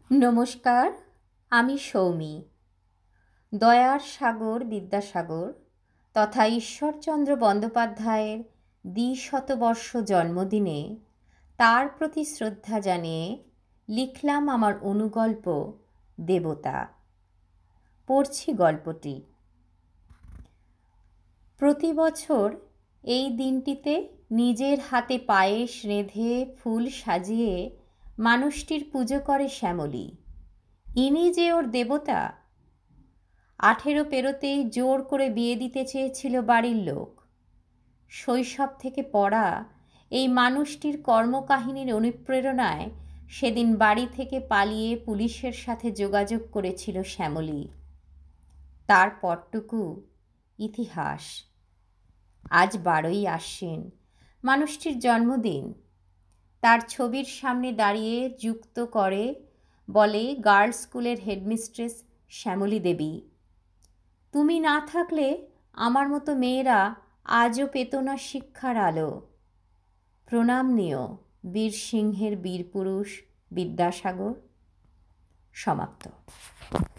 নমস্কার, আমি সৌমি। দয়ার সাগর বিদ্যাসাগর তথা ঈশ্বরচন্দ্র বন্দ্যোপাধ্যায়ের দ্বিশতবর্ষ জন্মদিনে তার প্রতি শ্রদ্ধা জানিয়ে লিখলাম আমার অনুগল্প দেবতা। পড়ছি গল্পটি। প্রতি বছর এই দিনটিতে নিজের হাতে পায়েস রেঁধে ফুল সাজিয়ে মানুষটির পুজো করে শ্যামলী। ইনি যে ওর দেবতা। 18 পেরোতেই জোর করে বিয়ে দিতে চেয়েছিল বাড়ির লোক। শৈশব থেকে পড়া এই মানুষটির কর্মকাহিনীর অনুপ্রেরণায় সেদিন বাড়ি থেকে পালিয়ে পুলিশের সাথে যোগাযোগ করেছিল শ্যামলী। তার পরটুকু ইতিহাস। আজ 12ই আশ্বিন, মানুষটির জন্মদিন। তার ছবির সামনে দাঁড়িয়ে যুক্ত করে বলে গার্লস স্কুলের হেডমিস্ট্রেস শ্যামলী দেবী, তুমি না থাকলে আমার মতো মেয়েরা আজও পেত না শিক্ষার আলো। প্রণাম নিও বীর সিংহের বীরপুরুষ বিদ্যাসাগর। সমাপ্ত।